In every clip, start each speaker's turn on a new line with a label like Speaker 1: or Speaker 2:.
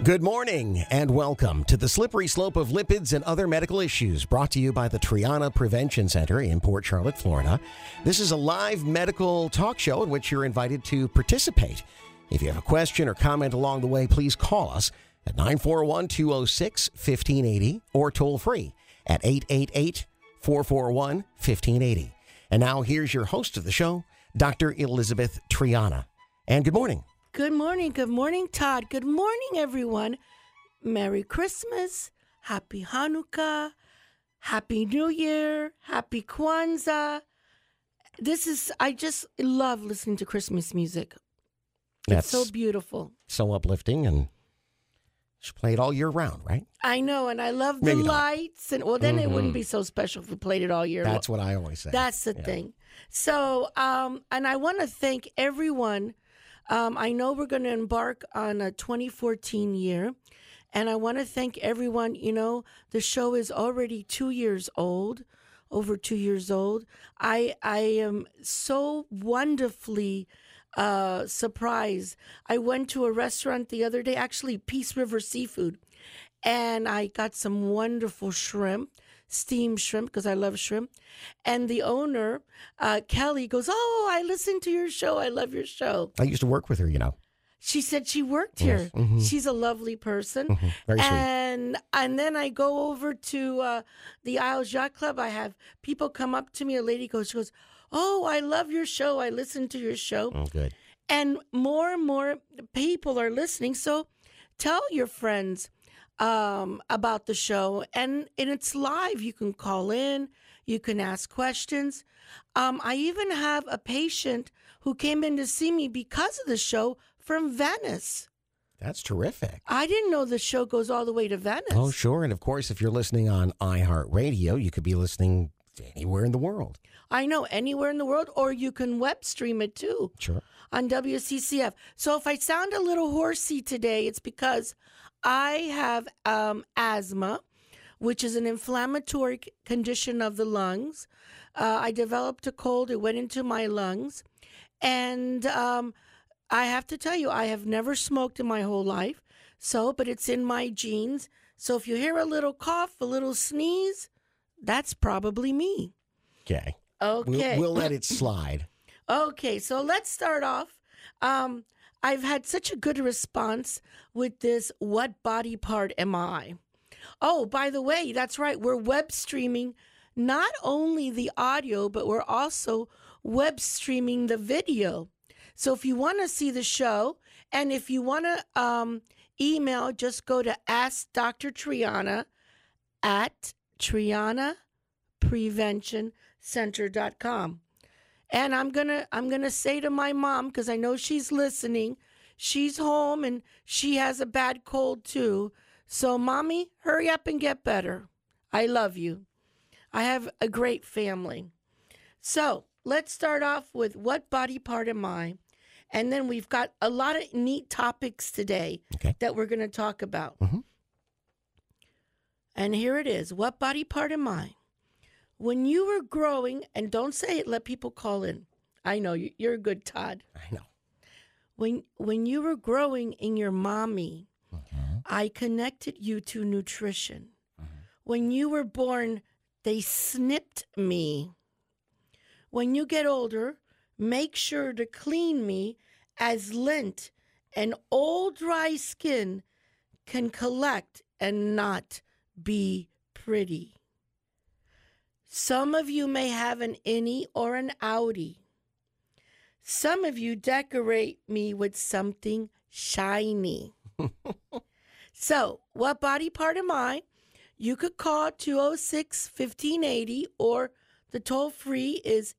Speaker 1: Good morning and welcome to the Slippery Slope of Lipids and Other Medical Issues, brought to you by the Triana Prevention Center in Port Charlotte, Florida. This is a live medical talk show in which you're invited to participate. If you have a question or comment along the way, please call us at 941-206-1580 or toll free at 888-441-1580. And now here's your host of the show, Dr. Elizabeth Triana. And good morning.
Speaker 2: Good morning, Todd. Good morning, everyone. Merry Christmas, Happy Hanukkah, Happy New Year, Happy Kwanzaa. I just love listening to Christmas music. It's so beautiful.
Speaker 1: So uplifting, and should play it all year round, right?
Speaker 2: I know, and I love the lights. And then it wouldn't be so special if we played it all year long.
Speaker 1: That's what I always say.
Speaker 2: That's the thing. So, and I want to thank everyone. I know we're going to embark on a 2014 year, and I want to thank everyone. You know, the show is already 2 years old, over 2 years old. I am so wonderfully surprised. I went to a restaurant the other day, actually Peace River Seafood, and I got some wonderful shrimp. Steamed shrimp, because I love shrimp. And the owner, Kelly, goes, "Oh, I listen to your show. I love your show."
Speaker 1: I used to work with her, you know.
Speaker 2: She said she worked here. Mm-hmm. She's a lovely person.
Speaker 1: Mm-hmm. Very sweet.
Speaker 2: And then I go over to the Isles Yacht Club. I have people come up to me. A lady goes, "Oh, I love your show. I listen to your show."
Speaker 1: Oh, good.
Speaker 2: And more people are listening. So tell your friends about the show, and it's live. You can call in, you can ask questions. I even have a patient who came in to see me because of the show from Venice.
Speaker 1: That's terrific.
Speaker 2: I didn't know the show goes all the way to Venice.
Speaker 1: Oh, sure. And of course, if you're listening on iHeartRadio, you could be listening anywhere in the world. I
Speaker 2: know, anywhere in the world, or you can web stream it too.
Speaker 1: Sure.
Speaker 2: On WCCF. So if I sound a little horsey today, it's because I have asthma, which is an inflammatory condition of the lungs. I developed a cold. It went into my lungs. And I have to tell you, I have never smoked in my whole life. But it's in my genes. So if you hear a little cough, a little sneeze, that's probably me.
Speaker 1: Okay.
Speaker 2: Okay.
Speaker 1: We'll let it slide.
Speaker 2: Okay, so let's start off. I've had such a good response with this, what body part am I? Oh, by the way, that's right. We're web streaming not only the audio, but we're also web streaming the video. So if you want to see the show, and if you want to email, just go to Ask Dr. Triana at TrianaPreventionCenter.com. And I'm gonna say to my mom, because I know she's listening, she's home and she has a bad cold too. So, Mommy, hurry up and get better. I love you. I have a great family. So let's start off with what body part am I? And then we've got a lot of neat topics today that we're going to talk about. Mm-hmm. And here it is. What body part am I? When you were growing, and don't say it, let people call in. I know, you're a good Todd.
Speaker 1: I know.
Speaker 2: When you were growing in your mommy, I connected you to nutrition. When you were born, they snipped me. When you get older, make sure to clean me, as lint and old dry skin can collect and not be pretty. Some of you may have an innie or an outie. Some of you decorate me with something shiny. So, what body part am I? You could call 206-1580, or the toll free is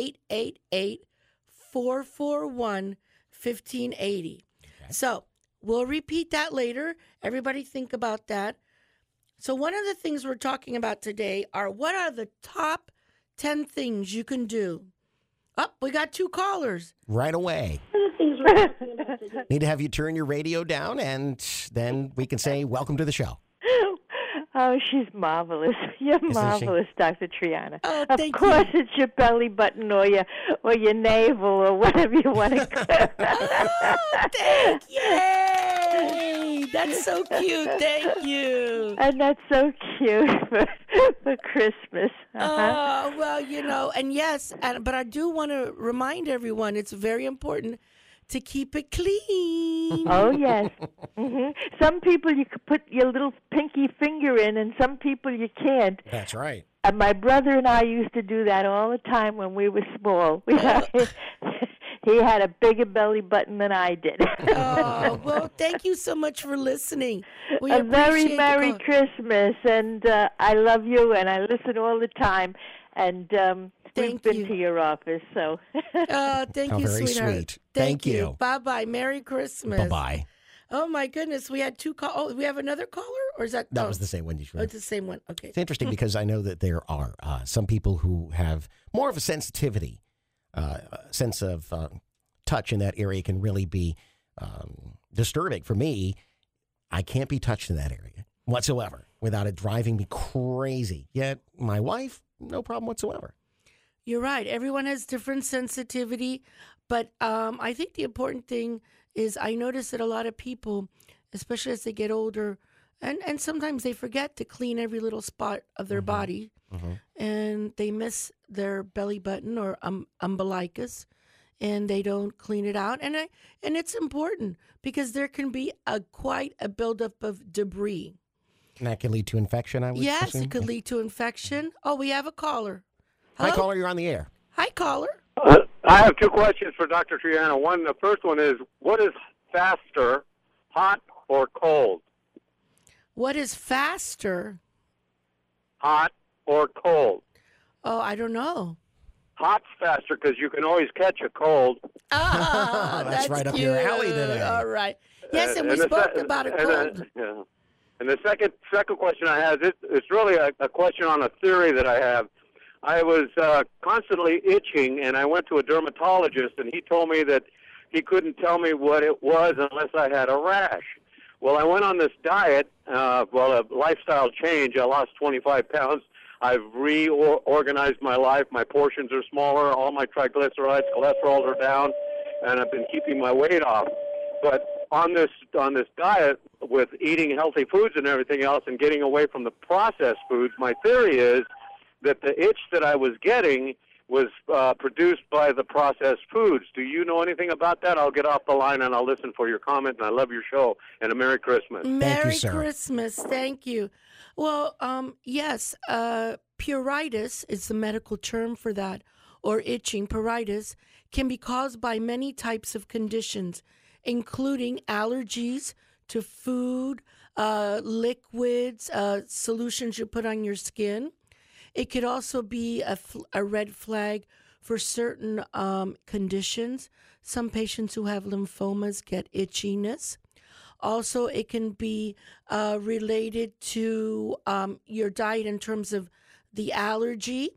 Speaker 2: 888-441-1580. So, we'll repeat that later. Everybody think about that. So one of the things we're talking about today are, what are the top 10 things you can do? Oh, we got 2 callers.
Speaker 1: Right away. Need to have you turn your radio down, and then we can say, welcome to the show.
Speaker 3: Oh, she's marvelous. You're marvelous, Dr. Triana.
Speaker 2: Oh,
Speaker 3: of course, it's your belly button or your navel or whatever you want to call it.
Speaker 2: Oh, thank you. That's so cute. Thank you.
Speaker 3: And that's so cute for Christmas.
Speaker 2: Oh, well, and yes, but I do want to remind everyone it's very important to keep it clean.
Speaker 3: Oh, yes. Some people you could put your little pinky finger in, and some people you can't.
Speaker 1: That's right.
Speaker 3: And my brother and I used to do that all the time when we were small. He had a bigger belly button than I did.
Speaker 2: Oh, well, thank you so much for listening. We
Speaker 3: a very
Speaker 2: appreciate
Speaker 3: Merry
Speaker 2: the call.
Speaker 3: Christmas, and I love you, and I listen all the time. And we've
Speaker 2: Thank
Speaker 3: been
Speaker 2: you.
Speaker 3: to your office, so.
Speaker 2: Thank
Speaker 1: How
Speaker 2: you,
Speaker 1: very
Speaker 2: sweetheart.
Speaker 1: sweet.
Speaker 2: Thank
Speaker 1: Thank you.
Speaker 2: Bye-bye. Merry Christmas.
Speaker 1: Bye-bye.
Speaker 2: Oh, my goodness. We had two calls. Oh, we have another caller? Or is that?
Speaker 1: That was the same one you
Speaker 2: Oh,
Speaker 1: read.
Speaker 2: it's the same one. Okay.
Speaker 1: It's interesting because I know that there are some people who have more of a sensitivity, sense of touch in that area can really be disturbing. For me, I can't be touched in that area whatsoever without it driving me crazy. Yet my wife, no problem whatsoever.
Speaker 2: You're right. Everyone has different sensitivity. But I think the important thing is I notice that a lot of people, especially as they get older, and sometimes they forget to clean every little spot of their body, and they miss their belly button or umbilicus, and they don't clean it out. And it's important because there can be quite a buildup of debris.
Speaker 1: And that can lead to infection, I would
Speaker 2: Yes,
Speaker 1: assume.
Speaker 2: it could lead to infection. Oh, we have a caller. Hello?
Speaker 1: Hi, caller, you're on the air.
Speaker 2: Hi, caller.
Speaker 4: I have two questions for Dr. Triana. The first one is, what is faster, hot or cold?
Speaker 2: What is faster?
Speaker 4: Hot or cold?
Speaker 2: Oh, I don't know.
Speaker 4: Hot's faster because you can always catch a cold.
Speaker 2: Ah,
Speaker 1: That's right up your alley
Speaker 2: cute.
Speaker 1: today.
Speaker 2: All right. Yes, and we
Speaker 4: the
Speaker 2: spoke
Speaker 4: se-
Speaker 2: about a
Speaker 4: and
Speaker 2: cold.
Speaker 4: the- yeah. And the second question I have, it's really a question on a theory that I have. I was constantly itching, and I went to a dermatologist, and he told me that he couldn't tell me what it was unless I had a rash. Well, I went on this diet, a lifestyle change. I lost 25 pounds. I've reorganized my life. My portions are smaller. All my triglycerides, cholesterol are down, and I've been keeping my weight off. But on this diet, with eating healthy foods and everything else, and getting away from the processed foods, my theory is that the itch that I was getting was produced by the processed foods. Do you know anything about that? I'll get off the line and I'll listen for your comment, and I love your show, and a Merry Christmas.
Speaker 2: Merry
Speaker 1: sir.
Speaker 2: Christmas. Thank you. Well, yes, pruritus is the medical term for that, or itching. Pruritus can be caused by many types of conditions, including allergies to food, liquids, solutions you put on your skin. It could also be a red flag for certain conditions. Some patients who have lymphomas get itchiness. Also, it can be related to your diet in terms of the allergy.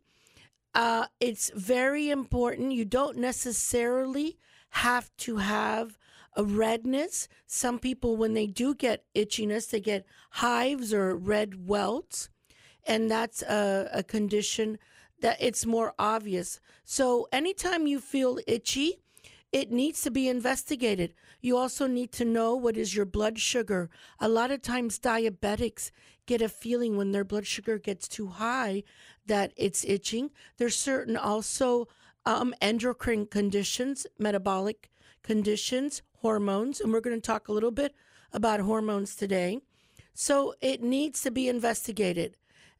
Speaker 2: It's very important. You don't necessarily have to have a redness. Some people, when they do get itchiness, they get hives or red welts. And that's a condition that it's more obvious. So anytime you feel itchy, it needs to be investigated. You also need to know what is your blood sugar. A lot of times diabetics get a feeling when their blood sugar gets too high that it's itching. There's certain also endocrine conditions, metabolic conditions, hormones, and we're going to talk a little bit about hormones today. So it needs to be investigated.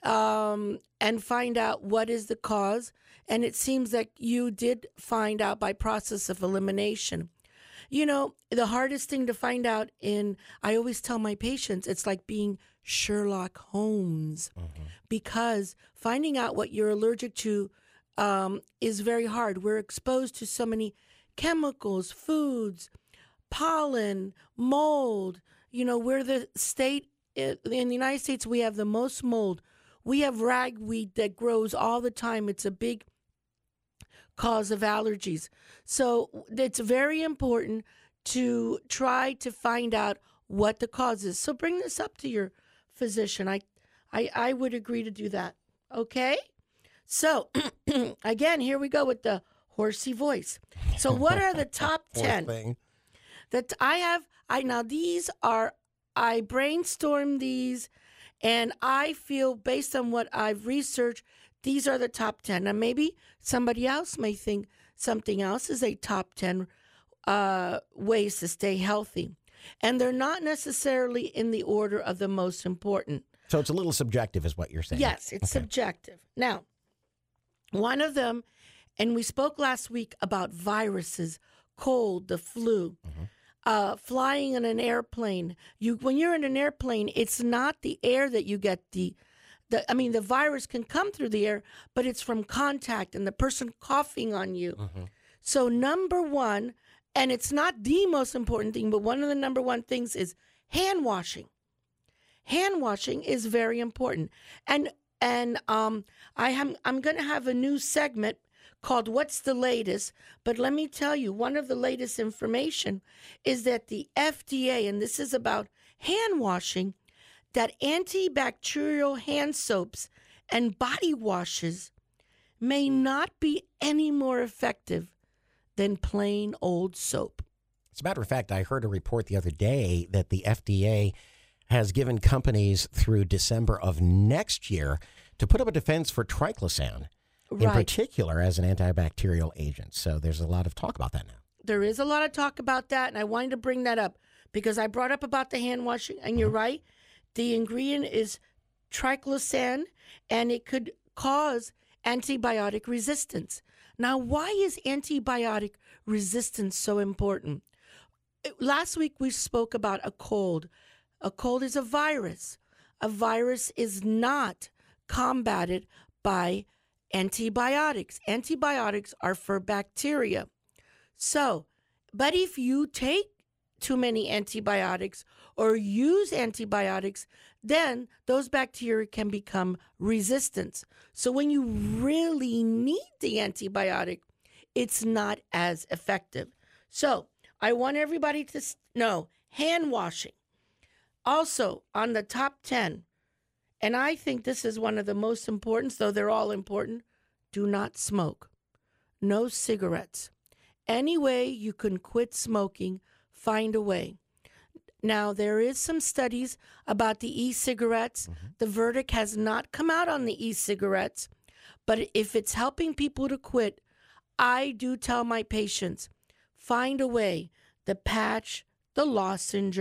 Speaker 2: And find out what is the cause. And it seems like you did find out by process of elimination. You know, the hardest thing to find out I always tell my patients, it's like being Sherlock Holmes, because finding out what you're allergic to is very hard. We're exposed to so many chemicals, foods, pollen, mold. You know, we're the state, in the United States, we have the most mold. We have ragweed that grows all the time. It's a big cause of allergies. So it's very important to try to find out what the cause is. So bring this up to your physician. I would agree to do that. Okay? So, again, here we go with the horsey voice. So what are the top 10
Speaker 1: thing.
Speaker 2: that I have? Now, these are I brainstormed these, and I feel based on what I've researched, these are the top 10. Now, maybe somebody else may think something else is a top 10 ways to stay healthy. And they're not necessarily in the order of the most important.
Speaker 1: So it's a little subjective is what you're saying.
Speaker 2: Yes, it's subjective. Now, one of them, and we spoke last week about viruses, cold, the flu, flying in an airplane. When you're in an airplane, it's not the air that you get the virus can come through the air, but it's from contact and the person coughing on you. So number one, and it's not the most important thing, but one of the number one things is hand washing. Hand washing is very important. And I'm going to have a new segment called What's the Latest? But let me tell you, one of the latest information is that the FDA, and this is about hand washing, that antibacterial hand soaps and body washes may not be any more effective than plain old soap.
Speaker 1: As a matter of fact, I heard a report the other day that the FDA has given companies through December of next year to put up a defense for triclosan, in particular as an antibacterial agent. So there's a lot of talk about that now.
Speaker 2: There is a lot of talk about that, and I wanted to bring that up because I brought up about the hand washing, and you're right. The ingredient is triclosan, and it could cause antibiotic resistance. Now, why is antibiotic resistance so important? Last week we spoke about a cold. A cold is a virus. A virus is not combated by antibiotics. Antibiotics are for bacteria. So, but if you take too many antibiotics or use antibiotics, then those bacteria can become resistant. So when you really need the antibiotic, it's not as effective. So I want everybody to know hand washing. Also on the top 10, and I think this is one of the most important, though they're all important, do not smoke. No cigarettes. Any way you can quit smoking, find a way. Now, there is some studies about the e-cigarettes. The verdict has not come out on the e-cigarettes, but if it's helping people to quit, I do tell my patients, find a way. The patch, the lozenge,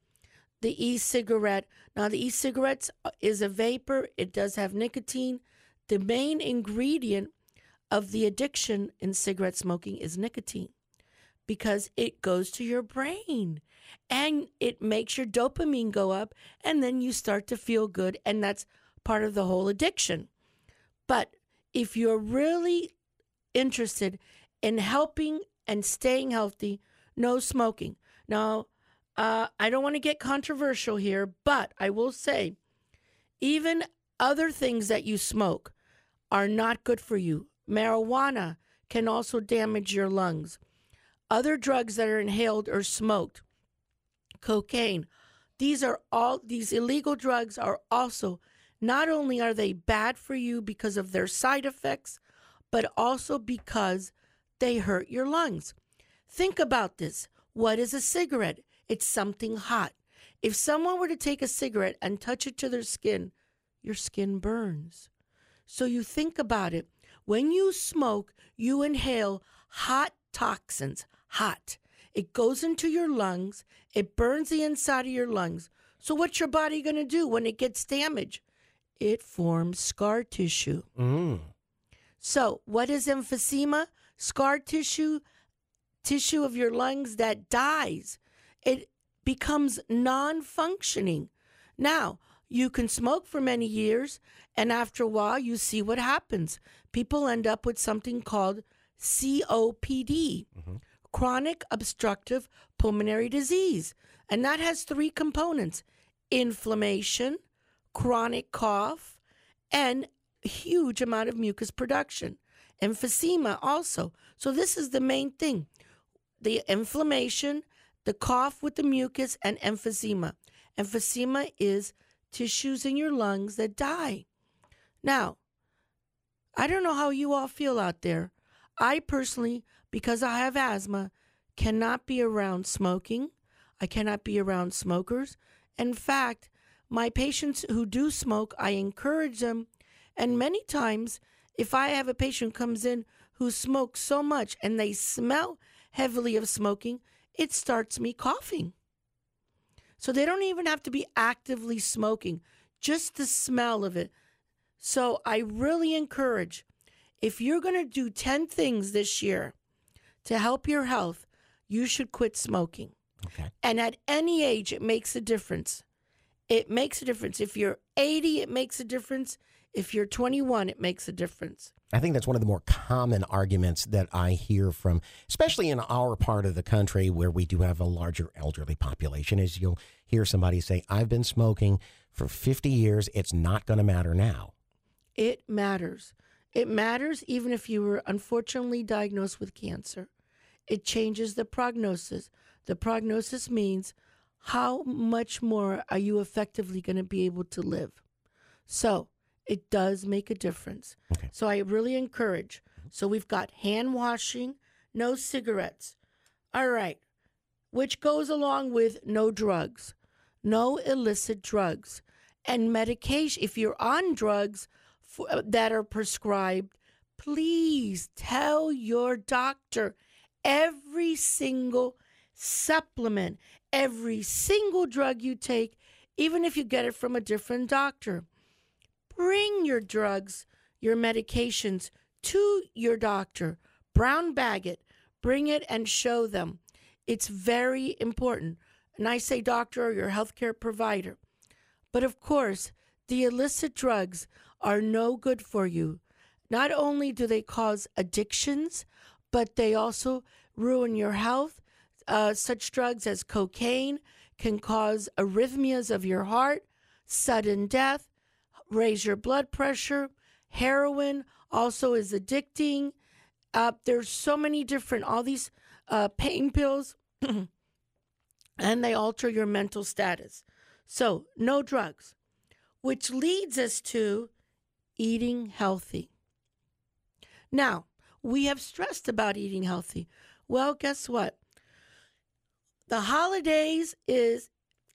Speaker 2: the e-cigarette. Now, the e-cigarettes is a vapor. It does have nicotine. The main ingredient of the addiction in cigarette smoking is nicotine because it goes to your brain and it makes your dopamine go up, and then you start to feel good, and that's part of the whole addiction. But if you're really interested in helping and staying healthy, no smoking. Now, I don't want to get controversial here, but I will say even other things that you smoke are not good for you. Marijuana can also damage your lungs. Other drugs that are inhaled or smoked, cocaine, these illegal drugs are also, not only are they bad for you because of their side effects, but also because they hurt your lungs. Think about this. What is a cigarette? It's something hot. If someone were to take a cigarette and touch it to their skin, your skin burns. So you think about it. When you smoke, you inhale hot toxins, hot. It goes into your lungs. It burns the inside of your lungs. So what's your body going to do when it gets damaged? It forms scar tissue. So what is emphysema? Scar tissue of your lungs that dies. It becomes non-functioning. Now, you can smoke for many years, and after a while, you see what happens. People end up with something called COPD, chronic obstructive pulmonary disease. And that has 3 components: inflammation, chronic cough, and a huge amount of mucus production. Emphysema also. So this is the main thing. The inflammation, the cough with the mucus, and emphysema. Emphysema is tissues in your lungs that die. Now, I don't know how you all feel out there. I personally, because I have asthma, cannot be around smoking. I cannot be around smokers. In fact, my patients who do smoke, I encourage them. And many times, if I have a patient who comes in who smokes so much and they smell heavily of smoking, it starts me coughing. So they don't even have to be actively smoking, just the smell of it. So I really encourage, if you're going to do 10 things this year to help your health, you should quit smoking.
Speaker 1: Okay.
Speaker 2: And at any age, it makes a difference. It makes a difference. If you're 80, it makes a difference. If you're 21, it makes a difference.
Speaker 1: I think that's one of the more common arguments that I hear from, especially in our part of the country where we do have a larger elderly population, is you'll hear somebody say, I've been smoking for 50 years. It's not going to matter now.
Speaker 2: It matters. It matters even if you were unfortunately diagnosed with cancer. It changes the prognosis. The prognosis means how much more are you effectively going to be able to live. So it does make a difference.
Speaker 1: Okay.
Speaker 2: So I really encourage. So we've got hand washing, no cigarettes. All right. Which goes along with no drugs, no illicit drugs, and medication. If you're on drugs that are prescribed, please tell your doctor every single supplement, every single drug you take, even if you get it from a different doctor. Bring your drugs, your medications to your doctor. Brown bag it. Bring it and show them. It's very important. And I say doctor or your healthcare provider. But of course, the illicit drugs are no good for you. Not only do they cause addictions, but they also ruin your health. Such drugs as cocaine can cause arrhythmias of your heart, sudden death, raise your blood pressure. Heroin also is addicting. There's so many different, all these pain pills, and they alter your mental status. So no drugs, which leads us to eating healthy. Now, we have stressed about eating healthy. Well, guess what? The holidays is,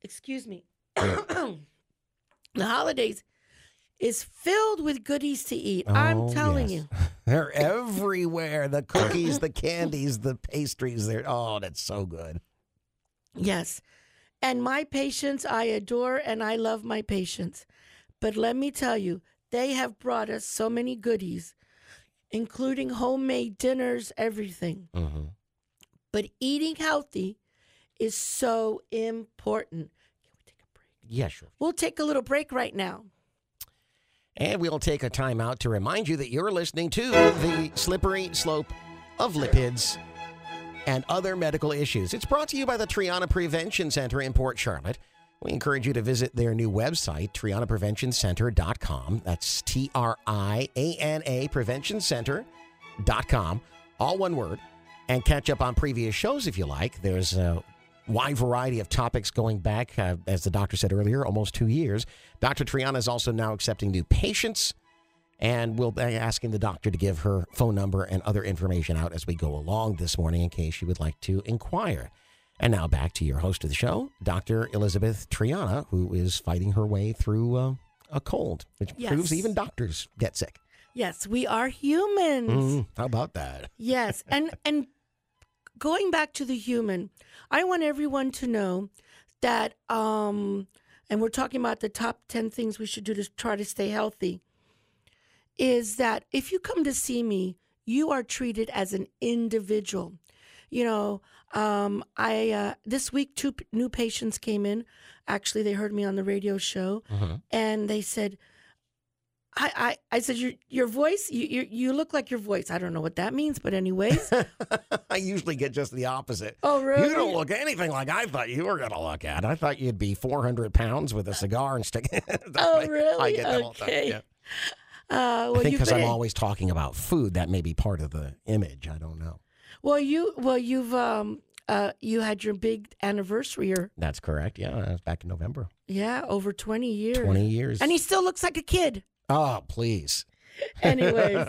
Speaker 2: the holidays is filled with goodies to eat. I'm telling you.
Speaker 1: They're everywhere. The cookies, the candies, the pastries. That's so good.
Speaker 2: Yes. And my patients, I adore and I love my patients. But let me tell you, they have brought us so many goodies, including homemade dinners, everything.
Speaker 1: Mm-hmm.
Speaker 2: But eating healthy is so important. Can we take a break?
Speaker 1: Yeah, sure.
Speaker 2: We'll take a little break right now.
Speaker 1: And we'll take a time out to remind you that you're listening to The Slippery Slope of Lipids and Other Medical Issues. It's brought to you by the Triana Prevention Center in Port Charlotte. We encourage you to visit their new website, TrianaPreventionCenter.com. That's TRIANA PreventionCenter.com, all one word. And catch up on previous shows if you like. There's a wide variety of topics going back, as the doctor said earlier, almost 2 years. Dr. Triana is also now accepting new patients, and we'll be asking the doctor to give her phone number and other information out as we go along this morning in case you would like to inquire. And now back to your host of the show, Dr. Elizabeth Triana, who is fighting her way through a cold, which proves even doctors get sick.
Speaker 2: Yes, we are humans.
Speaker 1: How about that?
Speaker 2: Yes, and going back to the human, I want everyone to know that, and we're talking about the top 10 things we should do to try to stay healthy, is that if you come to see me, you are treated as an individual. You know, this week, 2 new patients came in. Actually, they heard me on the radio show, and they said, I said, your voice, you look like your voice. I don't know what that means, but anyways.
Speaker 1: I usually get just the opposite.
Speaker 2: Oh, really?
Speaker 1: You don't look anything like I thought you were going to look at. I thought you'd be 400 pounds with a cigar and stick.
Speaker 2: Oh, really?
Speaker 1: I get that all the time. Yeah.
Speaker 2: Well,
Speaker 1: I think because I'm always talking about food, that may be part of the image. I don't know.
Speaker 2: Well, you had your big anniversary.
Speaker 1: That's correct. Yeah, that was back in November.
Speaker 2: Yeah, over 20 years.
Speaker 1: 20 years.
Speaker 2: And he still looks like a kid.
Speaker 1: Oh, please.
Speaker 2: Anyways,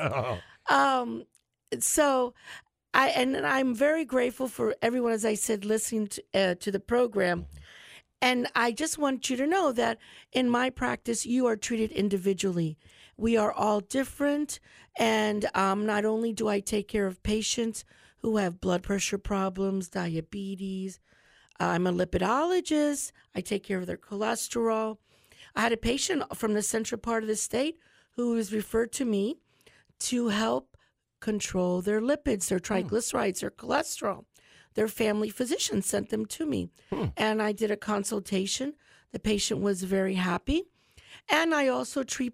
Speaker 2: so I'm very grateful for everyone, as I said, listening to the program. And I just want you to know that in my practice, you are treated individually. We are all different. And not only do I take care of patients who have blood pressure problems, diabetes, I'm a lipidologist. I take care of their cholesterol. I had a patient from the central part of the state who was referred to me to help control their lipids, their triglycerides, their cholesterol. Their family physician sent them to me. And I did a consultation. The patient was very happy. And I also treat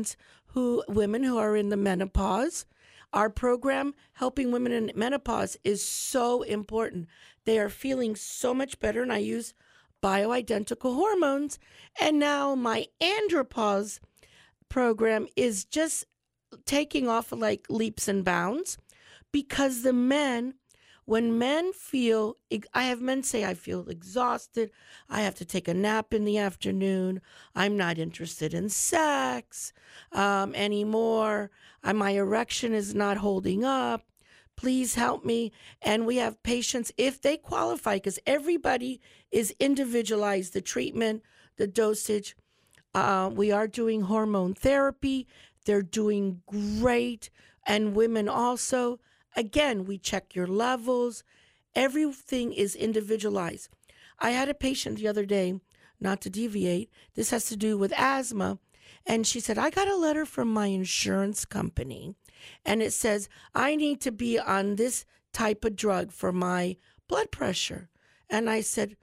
Speaker 2: women who are in the menopause. Our program, Helping Women in Menopause, is so important. They are feeling so much better, and I use bioidentical hormones. And now my andropause program is just taking off like leaps and bounds, because when men feel, I have men say, I feel exhausted, I have to take a nap in the afternoon, I'm not interested in sex anymore, my erection is not holding up, please help me. And we have patients, if they qualify, because everybody is individualized, the treatment, the dosage. We are doing hormone therapy. They're doing great. And women also. Again, we check your levels. Everything is individualized. I had a patient the other day, not to deviate, this has to do with asthma, and she said, I got a letter from my insurance company, and it says, I need to be on this type of drug for my blood pressure. And I said,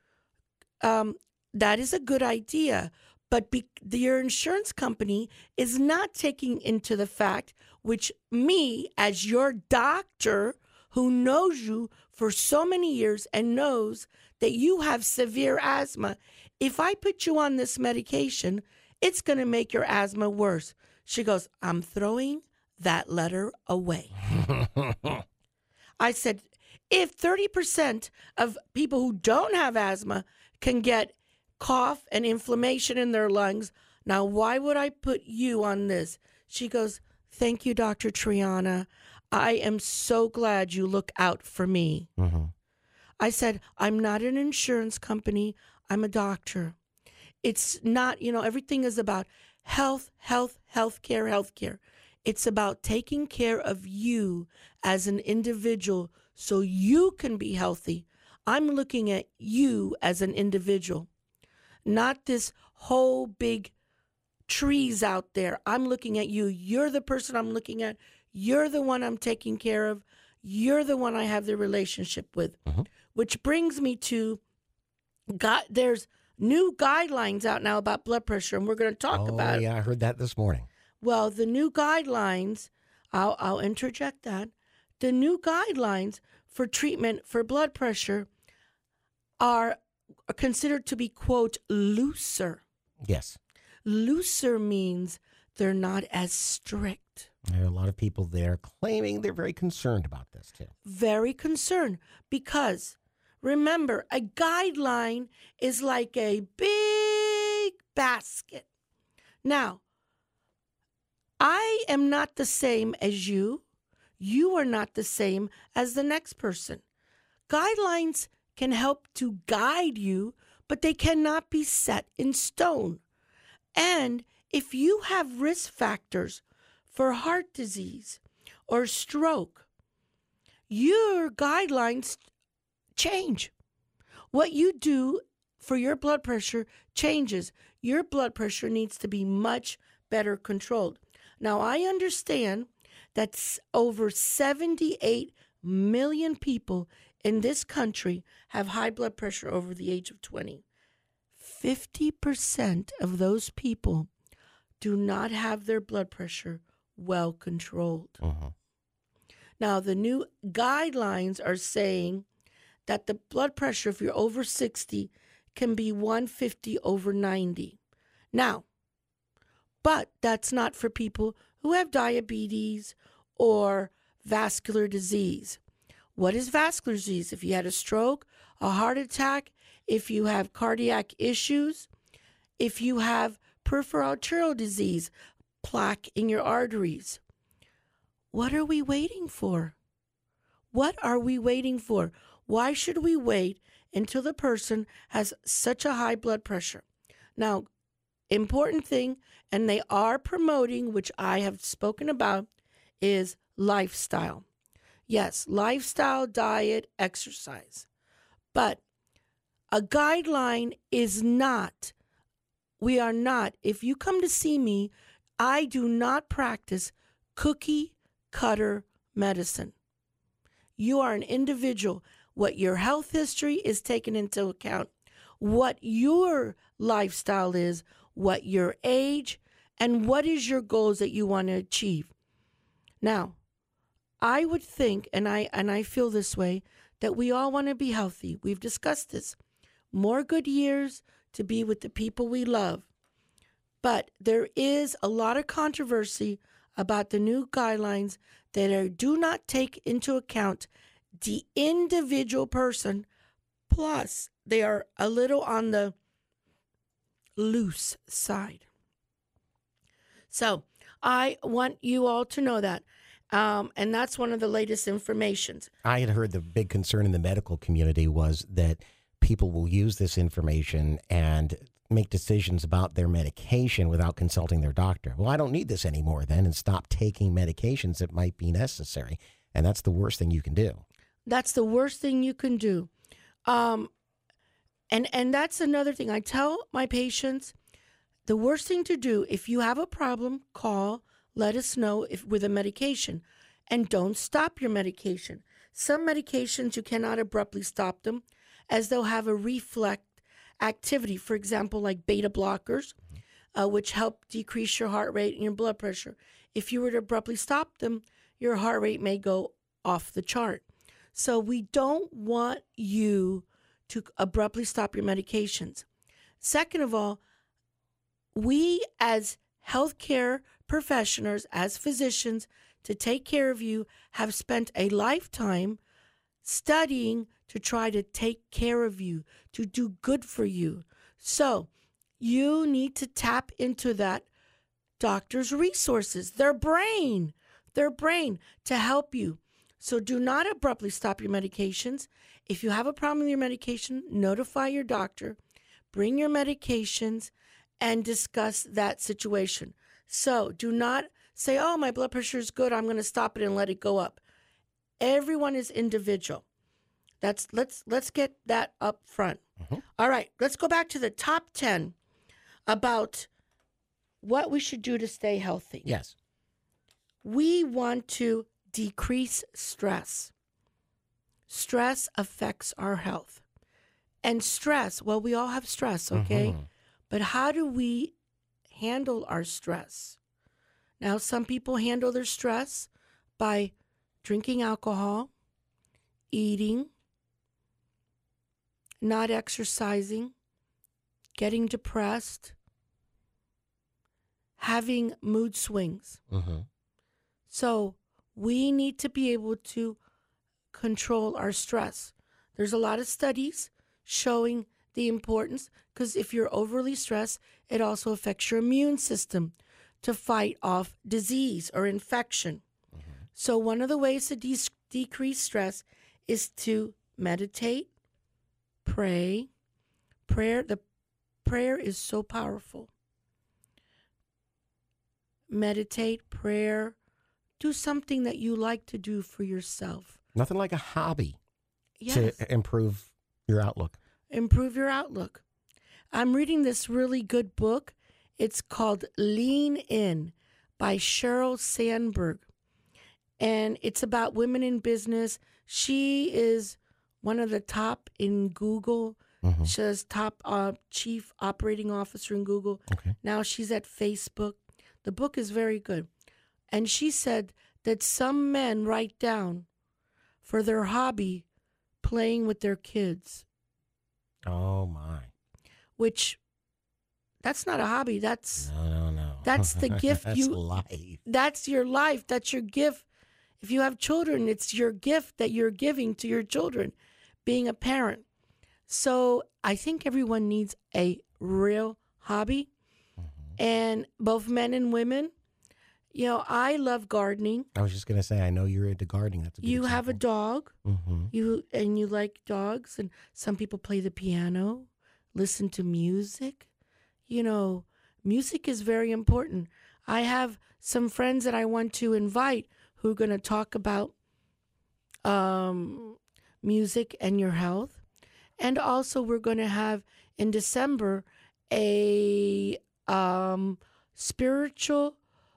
Speaker 2: that is a good idea, but your insurance company is not taking into the fact, which me, as your doctor who knows you for so many years and knows that you have severe asthma, if I put you on this medication, it's going to make your asthma worse. She goes, I'm throwing that letter away. I said, if 30% of people who don't have asthma can get cough and inflammation in their lungs, now why would I put you on this? She goes, thank you, Dr. Triana. I am so glad you look out for me. Mm-hmm. I said, I'm not an insurance company. I'm a doctor. It's not, everything is about healthcare. It's about taking care of you as an individual so you can be healthy. I'm looking at you as an individual, not this whole big trees out there. I'm looking at you. You're the person I'm looking at. You're the one I'm taking care of. You're the one I have the relationship with. Mm-hmm. Which brings me to there's new guidelines out now about blood pressure, and we're going to talk about it.
Speaker 1: Oh, yeah, I heard that this morning.
Speaker 2: Well, the new guidelines, I'll interject that. The new guidelines for treatment for blood pressure are considered to be, quote, looser.
Speaker 1: Yes.
Speaker 2: Looser means they're not as strict.
Speaker 1: There are a lot of people there claiming they're very concerned about this, too.
Speaker 2: Very concerned because, remember, a guideline is like a big basket. Now, I am not the same as you. You are not the same as the next person. Guidelines can help to guide you, but they cannot be set in stone. And if you have risk factors for heart disease or stroke, your guidelines change. What you do for your blood pressure changes. Your blood pressure needs to be much better controlled. Now, I understand that over 78 million people in this country have high blood pressure over the age of 20. 50% of those people do not have their blood pressure well controlled. Uh-huh. Now, the new guidelines are saying that the blood pressure, if you're over 60, can be 150 over 90. Now, but that's not for people who have diabetes or vascular disease. What is vascular disease? If you had a stroke, a heart attack, if you have cardiac issues, if you have peripheral arterial disease, plaque in your arteries. What are we waiting for? What are we waiting for? Why should we wait until the person has such a high blood pressure? Now, important thing, and they are promoting, which I have spoken about, is lifestyle. Yes, lifestyle, diet, exercise. But a guideline is not, we are not, if you come to see me, I do not practice cookie cutter medicine. You are an individual. What your health history is taken into account, what your lifestyle is, what your age, and what is your goals that you want to achieve. Now, I would think, and I feel this way, that we all want to be healthy. We've discussed this. More good years to be with the people we love. But there is a lot of controversy about the new guidelines that do not take into account the individual person. Plus, they are a little on the loose side. So I want you all to know that. And that's one of the latest informations.
Speaker 1: I had heard the big concern in the medical community was that people will use this information and make decisions about their medication without consulting their doctor. Well, I don't need this anymore then, and stop taking medications that might be necessary. And that's the worst thing you can do.
Speaker 2: That's the worst thing you can do. And that's another thing. I tell my patients, the worst thing to do, if you have a problem, call, let us know with a medication. And don't stop your medication. Some medications, you cannot abruptly stop them, as they'll have a reflect activity. For example, like beta blockers, which help decrease your heart rate and your blood pressure. If you were to abruptly stop them, your heart rate may go off the chart. So we don't want you to abruptly stop your medications. Second of all, we as healthcare professionals, as physicians, to take care of you, have spent a lifetime studying to try to take care of you, to do good for you. So you need to tap into that doctor's resources, their brain to help you. So do not abruptly stop your medications. If you have a problem with your medication, notify your doctor, bring your medications, and discuss that situation. So do not say, oh, my blood pressure is good, I'm going to stop it and let it go up. Everyone is individual. Let's get that up front. Mm-hmm. All right, let's go back to the top 10 about what we should do to stay healthy.
Speaker 1: Yes.
Speaker 2: We want to decrease stress. Stress affects our health. And stress, well, we all have stress, okay? Mm-hmm. But how do we handle our stress? Now, some people handle their stress by drinking alcohol, eating, not exercising, getting depressed, having mood swings. Mm-hmm. So we need to be able to control our stress. There's a lot of studies showing the importance, because if you're overly stressed, it also affects your immune system to fight off disease or infection. Mm-hmm. So one of the ways to decrease stress is to meditate, pray. The prayer is so powerful. Meditate, prayer, do something that you like to do for yourself.
Speaker 1: Nothing like a hobby.
Speaker 2: Yes.
Speaker 1: To improve your outlook.
Speaker 2: Improve your outlook. I'm reading this really good book. It's called Lean In by Sheryl Sandberg. And it's about women in business. She is one of the top in Google. Mm-hmm. She's top chief operating officer in Google. Okay. Now she's at Facebook. The book is very good. And she said that some men write down for their hobby playing with their kids.
Speaker 1: Oh, my.
Speaker 2: Which, that's not a hobby. That's
Speaker 1: No.
Speaker 2: That's the gift.
Speaker 1: That's life.
Speaker 2: That's your life. That's your gift. If you have children, it's your gift that you're giving to your children, being a parent. So I think everyone needs a real hobby. Mm-hmm. And both men and women, I love gardening.
Speaker 1: I was just going to say, I know you're into gardening. That's a good
Speaker 2: You have a
Speaker 1: example.
Speaker 2: dog.
Speaker 1: Mm-hmm.
Speaker 2: You like dogs, and some people play the piano, listen to music. Music is very important. I have some friends that I want to invite who are going to talk about music and your health. And also, we're going to have in December a spiritual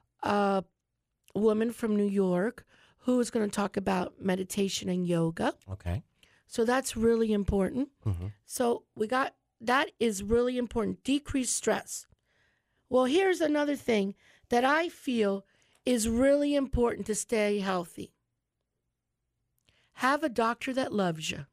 Speaker 2: woman from New York who is going to talk about meditation and yoga.
Speaker 1: Okay.
Speaker 2: So that's really important.
Speaker 1: Mm-hmm.
Speaker 2: So that is really important. Decrease stress. Well, here's another thing that I feel is really important to stay healthy. Have a doctor that loves you.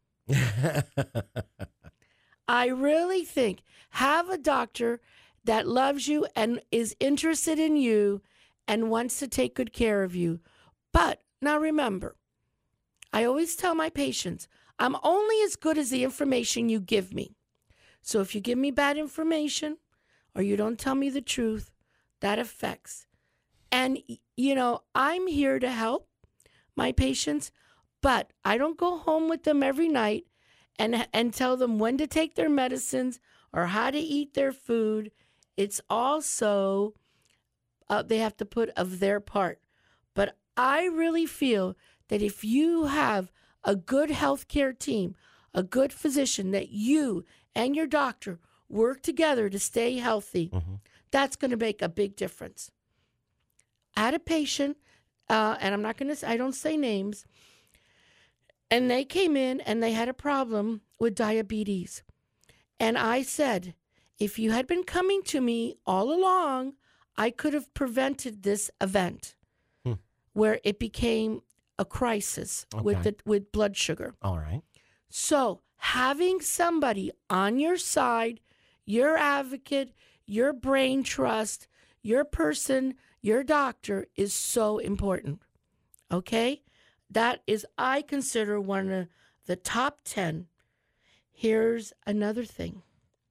Speaker 2: I really think have a doctor that loves you and is interested in you and wants to take good care of you. But now remember, I always tell my patients, I'm only as good as the information you give me. So if you give me bad information or you don't tell me the truth, that affects. And, I'm here to help my patients, but I don't go home with them every night and tell them when to take their medicines or how to eat their food. It's also, they have to put of their part. But I really feel that if you have a good healthcare team, a good physician, that you and your doctor work together to stay healthy, that's going to make a big difference. I had a patient, and I don't say names, and they came in and they had a problem with diabetes. And I said, if you had been coming to me all along, I could have prevented this event where it became a crisis with blood sugar.
Speaker 1: All right.
Speaker 2: So having somebody on your side, your advocate, your brain trust, your person, your doctor is so important. Okay? That is, I consider, one of the top 10. Here's another thing.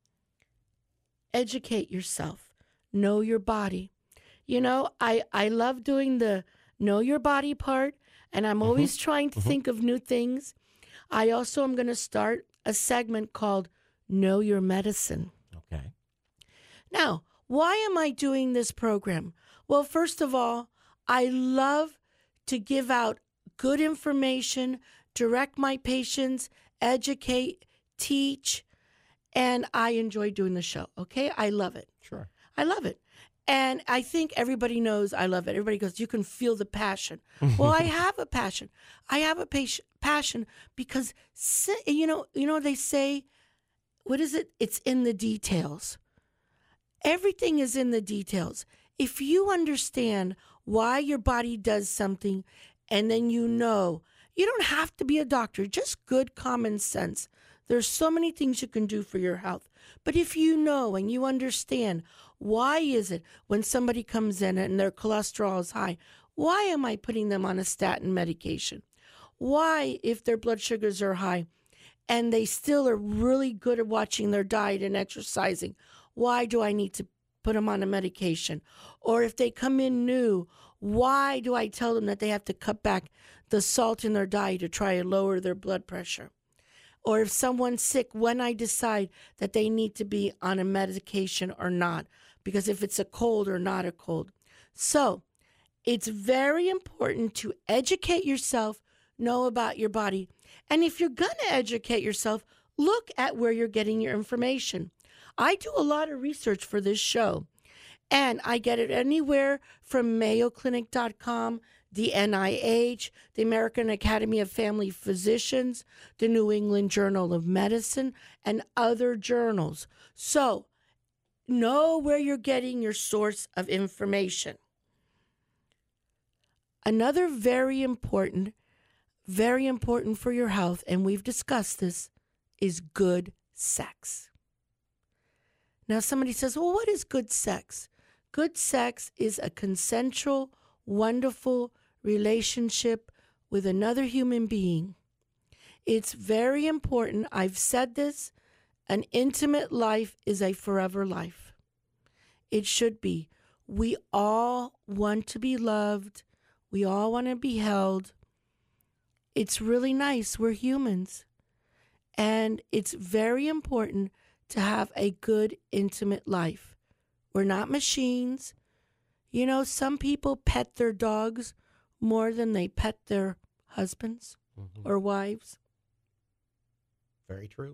Speaker 2: Educate yourself. Know your body. I love doing the know your body part, and I'm always trying to think of new things. I also am going to start a segment called Know Your Medicine.
Speaker 1: Okay.
Speaker 2: Now, why am I doing this program? Well, first of all, I love to give out good information, direct my patients, educate, teach, and I enjoy doing the show, okay? I love it.
Speaker 1: Sure.
Speaker 2: I love it. And I think everybody knows I love it. Everybody goes, you can feel the passion. Well, I have a passion. I have a passion because, they say, what is it? It's in the details. Everything is in the details. If you understand why your body does something, and then you don't have to be a doctor, just good common sense. There's so many things you can do for your health. But if you know and you understand, why is it when somebody comes in and their cholesterol is high, why am I putting them on a statin medication? Why, if their blood sugars are high and they still are really good at watching their diet and exercising, why do I need to put them on a medication? Or if they come in new, why do I tell them that they have to cut back the salt in their diet to try to lower their blood pressure? Or if someone's sick, when I decide that they need to be on a medication or not, because if it's a cold or not a cold. So it's very important to educate yourself, know about your body. And if you're going to educate yourself, look at where you're getting your information. I do a lot of research for this show, and I get it anywhere from MayoClinic.com, the NIH, the American Academy of Family Physicians, the New England Journal of Medicine, and other journals. So know where you're getting your source of information. Another very important for your health, and we've discussed this, is good sex. Now somebody says, well, what is good sex? Good sex is a consensual, wonderful relationship with another human being. It's very important. I've said this. An intimate life is a forever life. It should be. We all want to be loved. We all want to be held. It's really nice. We're humans. And it's very important to have a good, intimate life. We're not machines. You know, some people pet their dogs more than they pet their husbands or wives.
Speaker 1: Very true.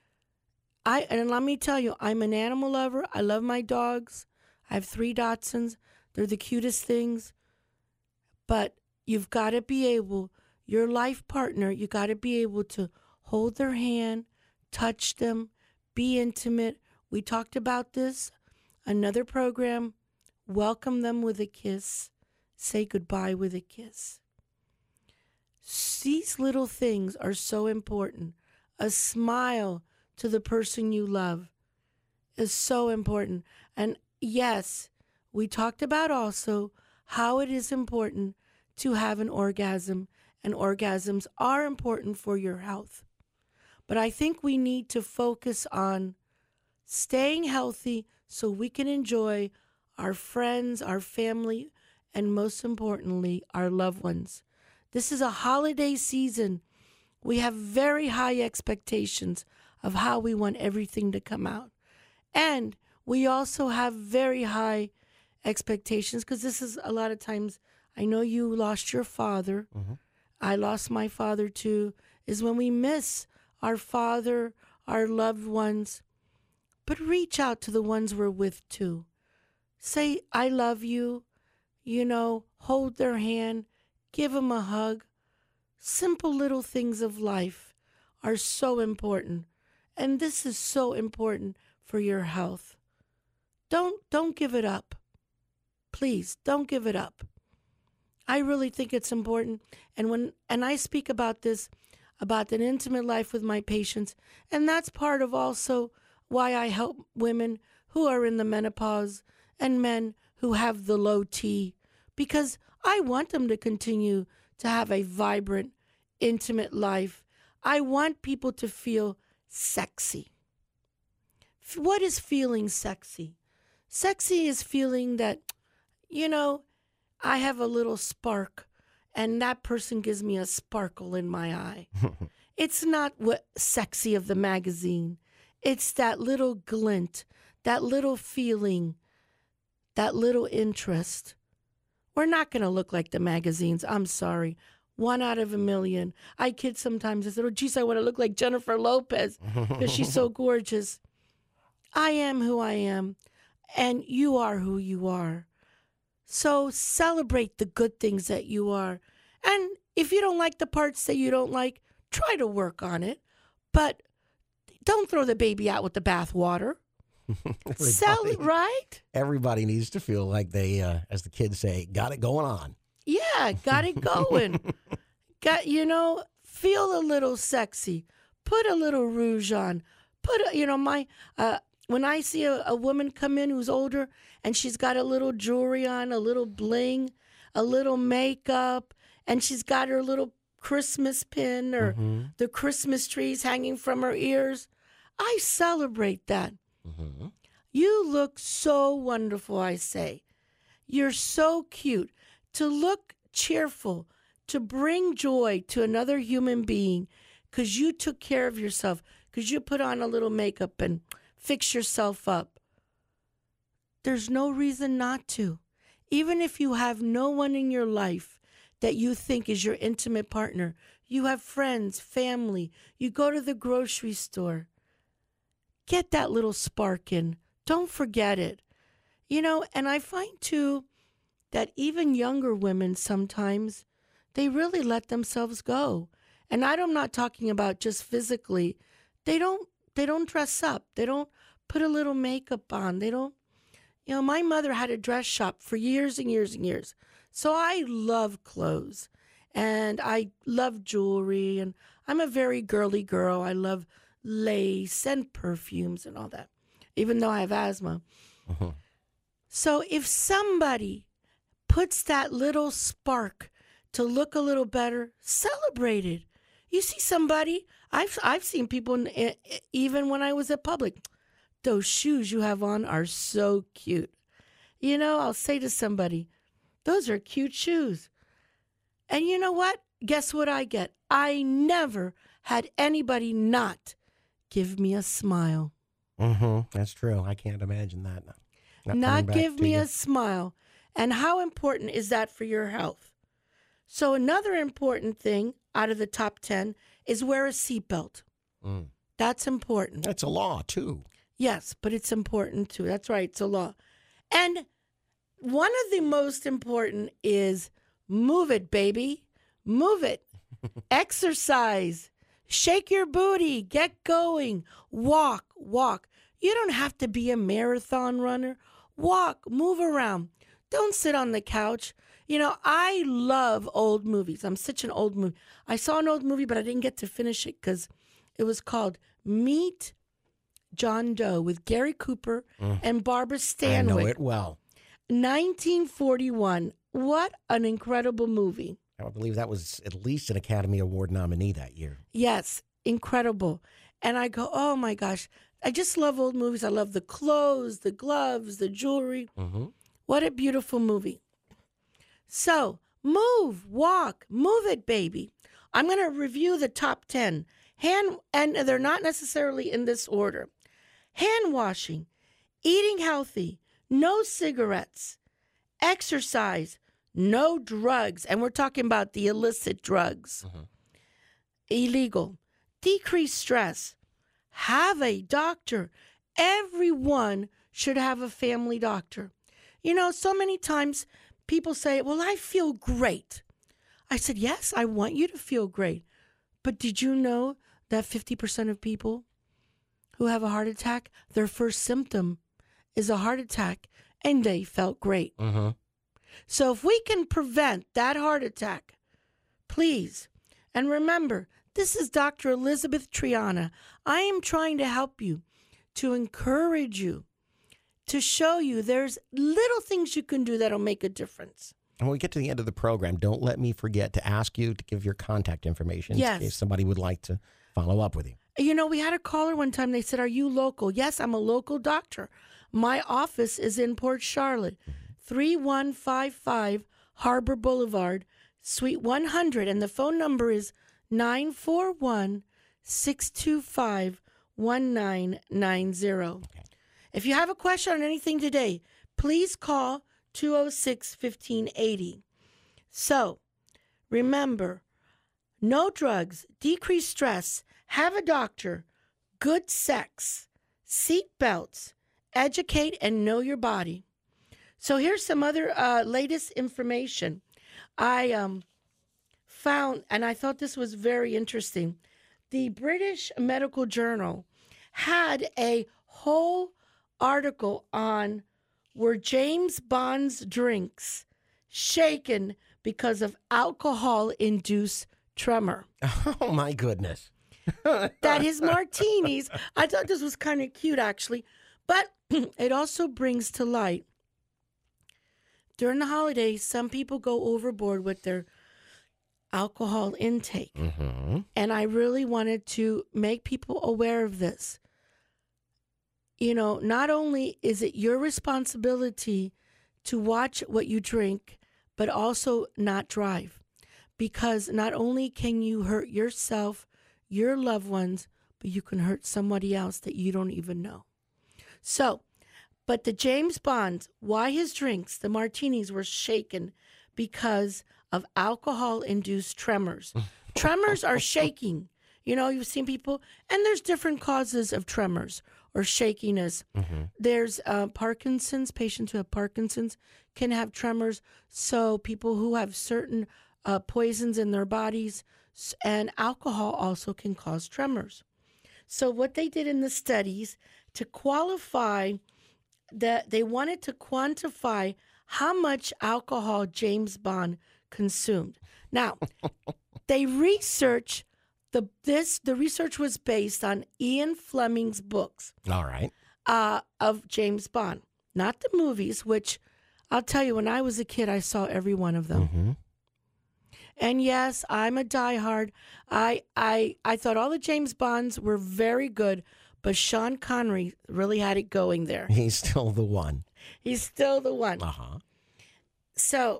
Speaker 2: And let me tell you, I'm an animal lover. I love my dogs. I have 3 Dachshunds. They're the cutest things. But you've got to be able, your life partner, you got to be able to hold their hand, touch them, be intimate. We talked about this. Another program, welcome them with a kiss. Say goodbye with a kiss. These little things are so important. A smile to the person you love is so important. And yes, we talked about also how it is important to have an orgasm, and orgasms are important for your health. But I think we need to focus on staying healthy so we can enjoy our friends, our family, and most importantly, our loved ones. This is a holiday season. We have very high expectations of how we want everything to come out. And we also have very high expectations because this is a lot of times, I know you lost your father. I lost my father too, is when we miss our father, our loved ones. But reach out to the ones we're with too. Say, I love you, you know, hold their hand, give them a hug. Simple little things of life are so important. And this is so important for your health. Don't give it up. Please, don't give it up. I really think it's important. And I speak about this, about an intimate life with my patients, and that's part of also why I help women who are in the menopause and men who have the low T, because I want them to continue to have a vibrant, intimate life. I want people to feel sexy. What is feeling sexy? Sexy is feeling that, you know, I have a little spark and that person gives me a sparkle in my eye. It's not what sexy of the magazine. It's that little glint, that little feeling, that little interest. We're not going to look like the magazines. I'm sorry. 1 out of a million. I kid sometimes. I said, oh, geez, I want to look like Jennifer Lopez because she's so gorgeous. I am who I am, and you are who you are. So celebrate the good things that you are. And if you don't like the parts that you don't like, try to work on it. But don't throw the baby out with the bathwater. Right?
Speaker 1: Everybody needs to feel like they, as the kids say, got it going on.
Speaker 2: Yeah, got it going. Feel a little sexy. Put a little rouge on. When I see a woman come in who's older and she's got a little jewelry on, a little bling, a little makeup, and she's got her little Christmas pin or the Christmas trees hanging from her ears, I celebrate that. Mm-hmm. You look so wonderful, I say. You're so cute. To look cheerful, to bring joy to another human being because you took care of yourself, because you put on a little makeup and fix yourself up. There's no reason not to. Even if you have no one in your life that you think is your intimate partner, you have friends, family, you go to the grocery store, get that little spark in. Don't forget it. And I find too that even younger women sometimes, they really let themselves go. And I'm not talking about just physically. They don't dress up. They don't put a little makeup on. They don't, my mother had a dress shop for years and years and years. So I love clothes and I love jewelry and I'm a very girly girl. I love lace and perfumes and all that, even though I have asthma. Uh-huh. So if somebody puts that little spark to look a little better, celebrate it. You see somebody, I've seen people, even when I was at Public, those shoes you have on are so cute. I'll say to somebody, those are cute shoes. And you know what? Guess what I get? I never had anybody not give me a smile.
Speaker 1: That's true. I can't imagine that.
Speaker 2: Not give me a smile. And how important is that for your health? So another important thing out of the top 10 is wear a seatbelt. That's important.
Speaker 1: That's a law, too.
Speaker 2: Yes, but it's important, too. That's right. It's a law. And one of the most important is move it, baby. Move it. Exercise. Shake your booty. Get going. Walk. You don't have to be a marathon runner. Walk. Move around. Don't sit on the couch. I love old movies. I'm such an old movie. I saw an old movie, but I didn't get to finish it because it was called Meet John Doe with Gary Cooper and Barbara Stanwyck.
Speaker 1: I know it well.
Speaker 2: 1941. What an incredible movie.
Speaker 1: I believe that was at least an Academy Award nominee that year.
Speaker 2: Yes, incredible. And I go, oh my gosh, I just love old movies. I love the clothes, the gloves, the jewelry. What a beautiful movie. So, walk, move it, baby. I'm going to review the top 10. And they're not necessarily in this order. Hand washing, eating healthy, no cigarettes, exercise, no drugs. And we're talking about the illicit drugs. Illegal. Decrease stress. Have a doctor. Everyone should have a family doctor. So many times people say, well, I feel great. I said, yes, I want you to feel great. But did you know that 50% of people who have a heart attack, their first symptom is a heart attack, and they felt great. So if we can prevent that heart attack, please. And remember, this is Dr. Elizabeth Triana. I am trying to help you, to encourage you, to show you there's little things you can do that'll make a difference.
Speaker 1: And when we get to the end of the program, don't let me forget to ask you to give your contact information in case somebody would like to follow up with you.
Speaker 2: We had a caller one time. They said, are you local? Yes, I'm a local doctor. My office is in Port Charlotte, 3155 Harbor Boulevard, Suite 100. And the phone number is 941-625-1990. If you have a question on anything today, please call 206-1580. So, remember, no drugs, decrease stress, have a doctor, good sex, seat belts, educate, and know your body. So here's some other latest information I found, and I thought this was very interesting. The British Medical Journal had a whole article on were James Bond's drinks shaken because of alcohol-induced tremor.
Speaker 1: Oh, my goodness.
Speaker 2: That his martinis, I thought this was kind of cute, actually. But it also brings to light, during the holidays, some people go overboard with their alcohol intake. And I really wanted to make people aware of this. Not only is it your responsibility to watch what you drink, but also not drive. Because not only can you hurt yourself, your loved ones, but you can hurt somebody else that you don't even know. So, but the James Bond, why his drinks, the martinis, were shaken because of alcohol-induced tremors. Tremors are shaking. You've seen people, and there's different causes of tremors or shakiness. There's Parkinson's. Patients who have Parkinson's can have tremors. So people who have certain poisons in their bodies, and alcohol also can cause tremors. So what they did in the studies to qualify that, they wanted to quantify how much alcohol James Bond consumed. Now, they researched the research was based on Ian Fleming's books.
Speaker 1: All right.
Speaker 2: Of James Bond, not the movies, which I'll tell you, when I was a kid, I saw every one of them. And yes, I'm a diehard. I thought all the James Bonds were very good, but Sean Connery really had it going there.
Speaker 1: He's still the one.
Speaker 2: He's still the one.
Speaker 1: Uh-huh.
Speaker 2: So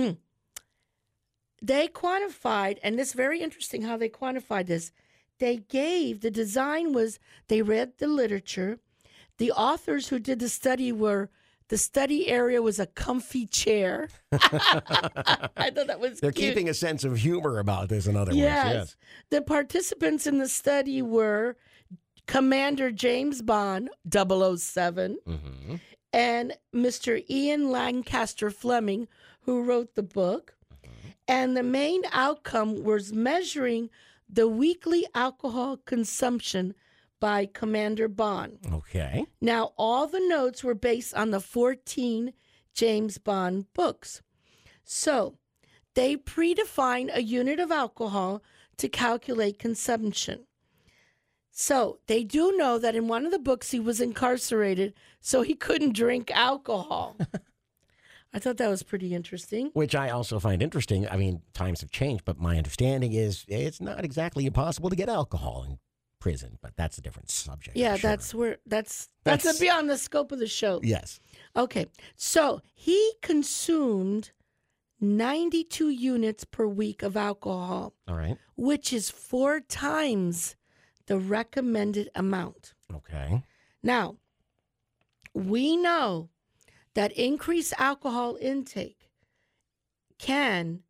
Speaker 2: they quantified, and this is very interesting how they quantified this. They gave, the design was, they read the literature. The authors who did the study the study area was a comfy chair. I thought that was
Speaker 1: They're
Speaker 2: cute.
Speaker 1: keeping a sense of humor about this, in other words.
Speaker 2: Yes. The participants in the study were Commander James Bond, 007,
Speaker 1: Mm-hmm.
Speaker 2: and Mr. Ian Lancaster Fleming, who wrote the book. And the main outcome was measuring the weekly alcohol consumption by Commander Bond.
Speaker 1: Okay.
Speaker 2: Now, all the notes were based on the 14 James Bond books. So they predefined a unit of alcohol to calculate consumption. So they do know that in one of the books he was incarcerated, so he couldn't drink alcohol. I thought that was pretty interesting.
Speaker 1: Which I also find interesting. I mean, times have changed, but my understanding is it's not exactly impossible to get alcohol in prison, but that's a different subject.
Speaker 2: Yeah,
Speaker 1: I'm sure.
Speaker 2: that's
Speaker 1: That's-
Speaker 2: beyond the scope of the show.
Speaker 1: Yes.
Speaker 2: Okay, so he consumed 92 units per week of alcohol,
Speaker 1: All right.
Speaker 2: which is 4 times the recommended amount.
Speaker 1: Okay.
Speaker 2: Now, we know that increased alcohol intake can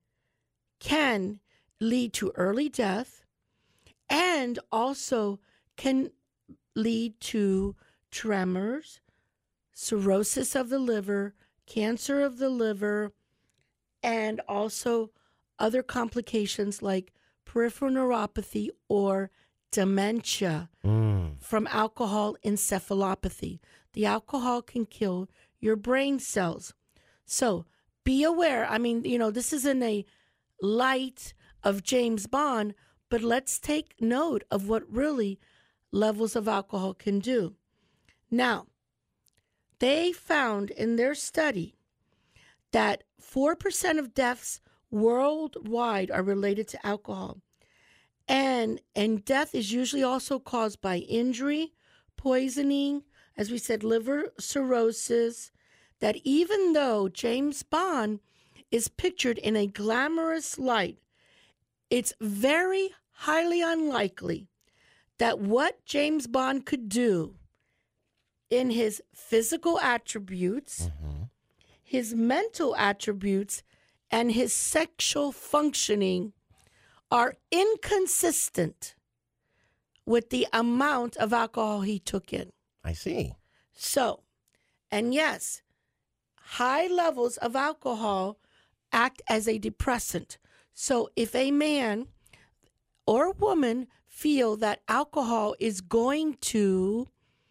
Speaker 2: lead to early death and also can lead to tremors, cirrhosis of the liver, cancer of the liver, and also other complications like peripheral neuropathy or dementia from alcohol encephalopathy. The alcohol can kill your brain cells. So be aware. I mean, this isn't a light of James Bond, but let's take note of what really levels of alcohol can do. Now, they found in their study that 4% of deaths worldwide are related to alcohol. And death is usually also caused by injury, poisoning, as we said, liver cirrhosis, that even though James Bond is pictured in a glamorous light, it's very highly unlikely that what James Bond could do in his physical attributes, his mental attributes, and his sexual functioning are inconsistent with the amount of alcohol he took in.
Speaker 1: I see.
Speaker 2: So, and yes, high levels of alcohol act as a depressant. So if a man or woman feel that alcohol is going to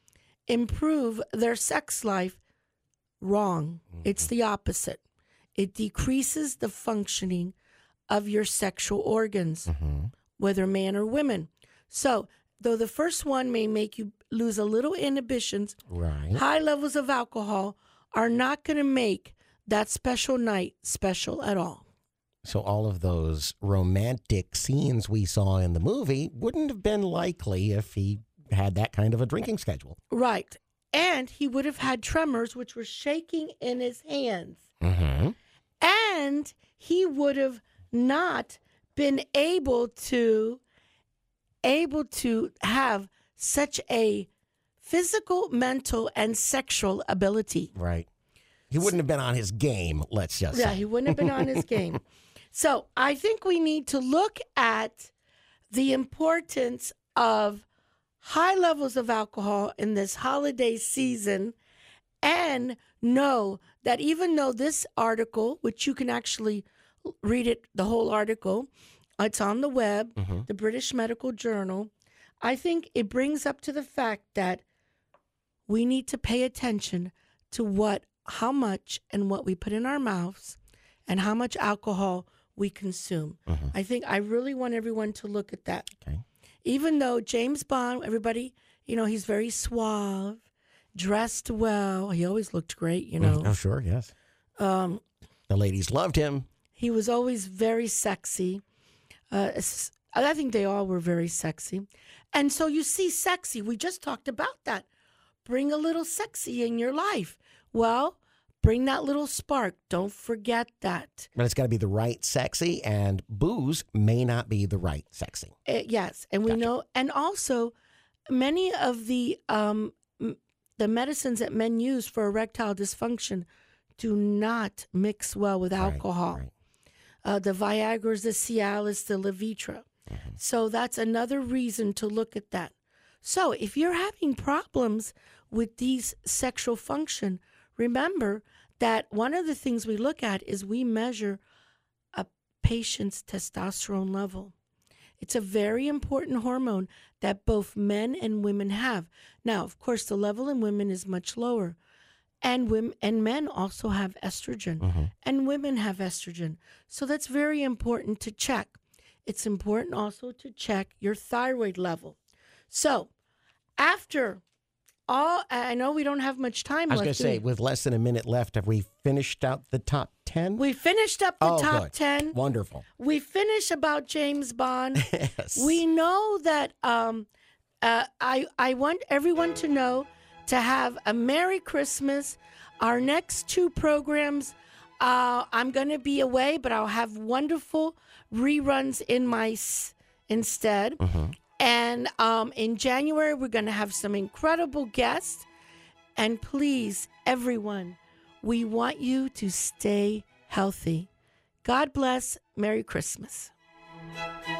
Speaker 2: improve their sex life, wrong. It's the opposite. It decreases the functioning of your sexual organs, whether man or women. So, though the first one may make you lose a little inhibitions,
Speaker 1: Right.
Speaker 2: high levels of alcohol are not going to make that special night special at all.
Speaker 1: So all of those romantic scenes we saw in the movie wouldn't have been likely if he had that kind of a drinking schedule.
Speaker 2: Right. And he would have had tremors, which were shaking in his hands.
Speaker 1: Mm-hmm.
Speaker 2: And he would have not been able to have such a physical, mental, and sexual ability.
Speaker 1: Right. He wouldn't have been on his game, let's just
Speaker 2: Yeah,
Speaker 1: say.
Speaker 2: he wouldn't have been on his game. So I think we need to look at the importance of high levels of alcohol in this holiday season and know that even though this article, which you can actually read it, the whole article, it's on the web, the British Medical Journal, I think it brings up to the fact that we need to pay attention to how much and what we put in our mouths and how much alcohol we consume. I think I really want everyone to look at that.
Speaker 1: Okay.
Speaker 2: Even though James Bond, everybody, he's very suave, dressed well. He always looked great,
Speaker 1: Oh, sure, yes. The ladies loved him.
Speaker 2: He was always very sexy. I think they all were very sexy. And so you see sexy. We just talked about that. Bring a little sexy in your life. Well, bring that little spark. Don't forget that.
Speaker 1: But it's got to be the right sexy, and booze may not be the right sexy.
Speaker 2: Yes, and we know, and also many of the medicines that men use for erectile dysfunction do not mix well with alcohol.
Speaker 1: Right.
Speaker 2: The Viagra's, the Cialis, the Levitra.
Speaker 1: Mm-hmm.
Speaker 2: So that's another reason to look at that. So if you're having problems with these sexual function, remember that one of the things we look at is we measure a patient's testosterone level. It's a very important hormone that both men and women have. Now, of course, the level in women is much lower. And women and men also have estrogen, and women have estrogen. So that's very important to check. It's important also to check your thyroid level. So after all, I know we don't have much time left.
Speaker 1: I was going to say, with less than a minute left, have we finished out the top 10?
Speaker 2: We finished up the top
Speaker 1: good.
Speaker 2: 10.
Speaker 1: Wonderful.
Speaker 2: We finished about James Bond.
Speaker 1: Yes.
Speaker 2: We know that I want everyone to know to have a Merry Christmas. Our next 2 programs, I'm going to be away, but I'll have wonderful reruns instead. And in January, we're going to have some incredible guests. And please, everyone, we want you to stay healthy. God bless. Merry Christmas.